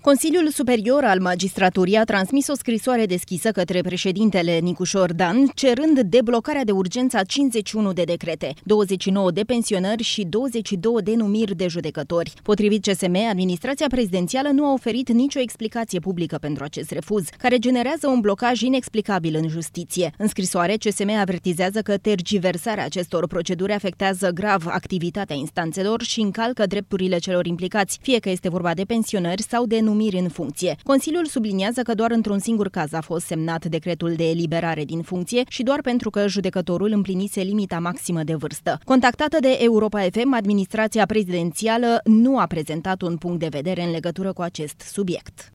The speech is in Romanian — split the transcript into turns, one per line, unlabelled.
Consiliul Superior al Magistraturii a transmis o scrisoare deschisă către președintele Nicușor Dan, cerând deblocarea de urgență a 51 de decrete, 29 de pensionări și 22 de numiri de judecători. Potrivit CSM, administrația prezidențială nu a oferit nicio explicație publică pentru acest refuz, care generează un blocaj inexplicabil în justiție. În scrisoare, CSM avertizează că tergiversarea acestor proceduri afectează grav activitatea instanțelor și încalcă drepturile celor implicați, fie că este vorba de pensionări sau de numiri în funcție. Consiliul subliniază că doar într-un singur caz a fost semnat decretul de eliberare din funcție și doar pentru că judecătorul împlinise limita maximă de vârstă. Contactată de Europa FM, administrația prezidențială nu a prezentat un punct de vedere în legătură cu acest subiect.